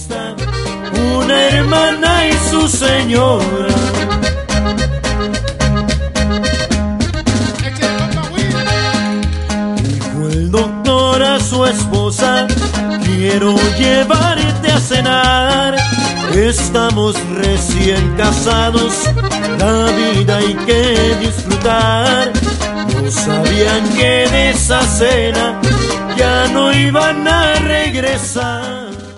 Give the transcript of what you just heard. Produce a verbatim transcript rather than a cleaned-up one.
fiesta, una hermana y su señora. Dijo el doctor a su esposa: quiero llevarte a cenar. Estamos recién casados, la vida hay que disfrutar. No sabían que de esa cena ya no iban a regresar.